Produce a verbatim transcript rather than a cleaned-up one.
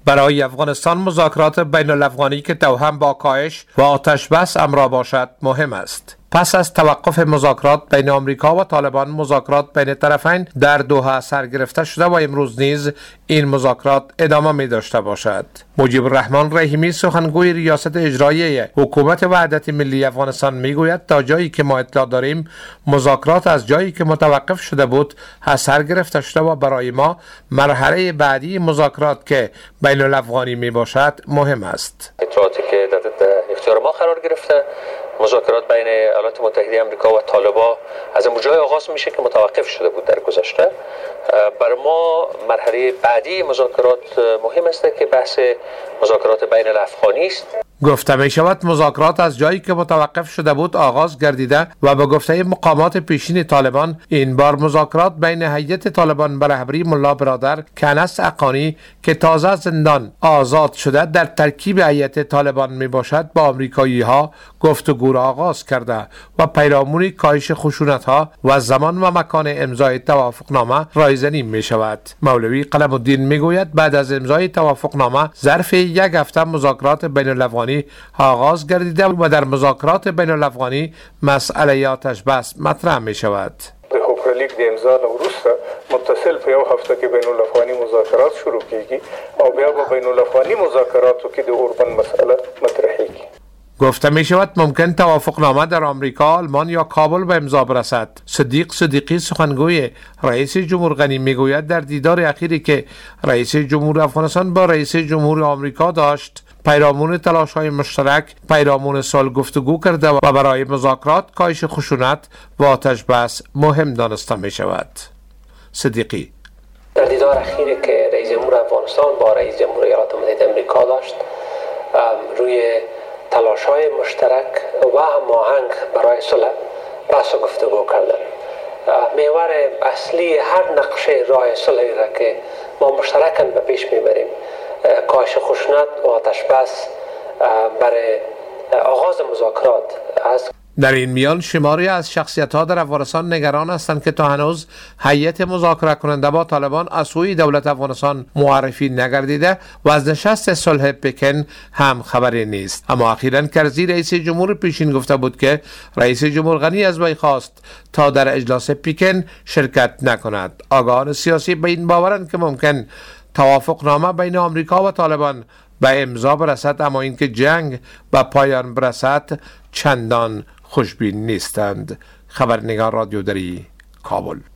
برای افغانستان مذاکرات بین الافغانی که توأم با کاهش و آتش بس امر باشد مهم است. پس از توقف مذاکرات بین آمریکا و طالبان، مذاکرات بین طرفین در دوحه سر گرفته شده و امروز نیز این مذاکرات ادامه می داشته باشد. مجیب الرحمن رحیمی، سخنگوی ریاست اجرایی حکومت وحدت ملی افغانستان، می گوید تا جایی که ما اطلاع داریم مذاکرات از جایی که متوقف شده بود سر گرفته شده و برای ما مرحله بعدی مذاکرات که بین الافغانی می باشد مهم است. اطلاعاتی که در اختیار ما قرار گرفته، مذاکرات بین ایالات متحده آمریکا و طالبان از اون جای آغاز میشه که متوقف شده بود در گذشته. برای ما مرحله بعدی مذاکرات مهم است که بحث مذاکرات بین الافغانی است. گفته می شود مذاکرات از جایی که متوقف شده بود آغاز گردیده و به گفته مقامات پیشین طالبان این بار مذاکرات بین هیئت طالبان به رهبری ملا برادر کنس اقانی که تازه زندان آزاد شده در ترکیب هیئت طالبان می باشد با آمریکایی ها گفتگو را آغاز کرده و پیرامون کاهش خشونت ها و زمان و مکان امضای توافقنامه رایزنی می شود. مولوی قلم الدین می گوید بعد از امضای توافقنامه ظرف یک هفته مذاکرات بین الافغانی آغاز گردیده و در مذاکرات بین الافغانی مسئله آتش بس مطرح می شود. د هوکرلیک د امضا نه وروسته متصل په یو هفته کې بین الافغاني مذاکرات شروع کیږي او بیا به بین الافغاني مذاکراتو کې د اوربن مسئله مطرحیږي. گفته می شود ممکن توافقنامه در آمریکا، آلمان یا کابل به امضا برسد. صدیق صدیقی، سخنگوی رئیس جمهور غنی، می گوید در دیدار اخیری که رئیس جمهور افغانستان با رئیس جمهور آمریکا داشت پیرامون تلاش‌های مشترک پیرامون صلح گفتگو کرده و برای مذاکرات کاهش خشونت و آتش بس مهم دانسته می شود. صدیقی: در دیدار اخیری که رئیس جمهور افغانستان با رئیس جمهور ایالات متحده آمریکا داشت روی تلاش‌های مشترک و هماهنگ برای صلح بحث و گفتگو کردند. محور اصلی هر نقشه راه صلحی را که ما مشترکاً به پیش میبریم کاهش خشونت و آتش بس برای آغاز مذاکرات است. در این میان شماری از شخصیت‌ها در افغانستان نگران هستند که تا هنوز هیئت مذاکره کننده با طالبان از سوی دولت افغانستان معرفی نگردیده و از نشست صلح پکن هم خبری نیست. اما اخیراً کرزی رئیس جمهور پیشین گفته بود که رئیس جمهور غنی از وی خواست تا در اجلاس پکن شرکت نکند. آگاهان سیاسی به این باورند که ممکن توافقنامه بین آمریکا و طالبان به امضا برسد، اما اینکه جنگ به پایان برسد چندان خوشبین نیستند. خبرنگار رادیو دری، کابل.